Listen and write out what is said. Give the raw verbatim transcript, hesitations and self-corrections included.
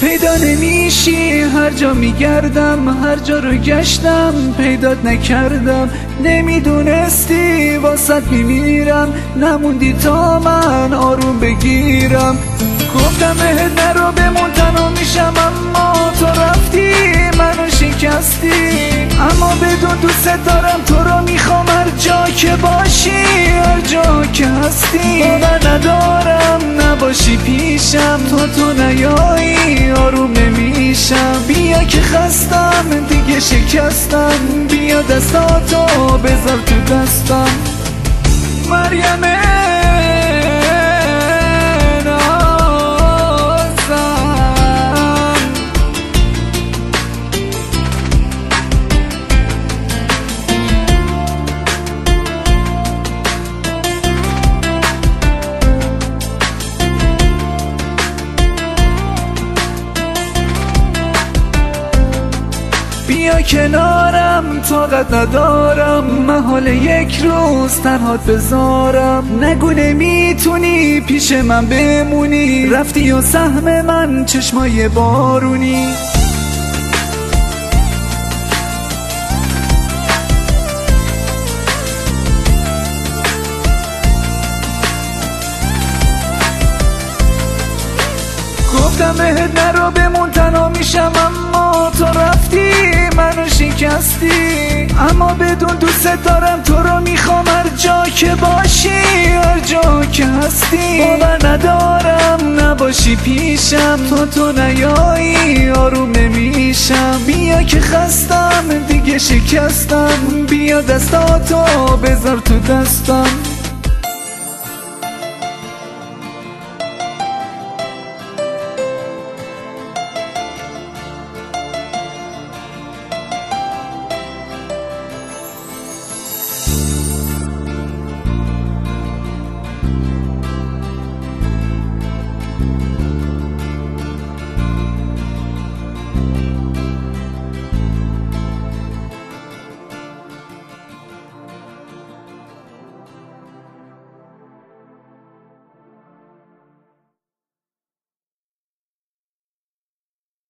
پیدا نمیشی هر جا میگردم، هر جا رو گشتم پیدات نکردم. نمیدونستی واسط میمیرم، نموندی تا من آروم بگیرم. گفتم بهت نرو بمون تنها میشم، اما تو رفتی منو شکستی. اما بدون دوست دارم، تو رو میخوام هر جا که باشی، هر جا که هستی. باور ندارم نباشی پیشم، تو تو نیایی آروم نمیشم. بیا که خستم دیگه شکستم، بیا دستاتو بذار تو دستم. مریم بیا کنارم، طاقت ندارم محال یک روز تنهات بذارم. نگو نمیتونی پیش من بمونی، رفتی و سهم من چشمای بارونی. گفتم بهت نرو بمون تنها میشم، اما تو رفتی منو شکستی. اما بدون دوست دارم، تو رو میخوام هر جا که باشی، هر جا که هستی. باور ندارم نباشی پیشم، تو تو نیایی آروم نمیشم. بیا که خستم دیگه شکستم، بیا دستاتو بذار تو دستم.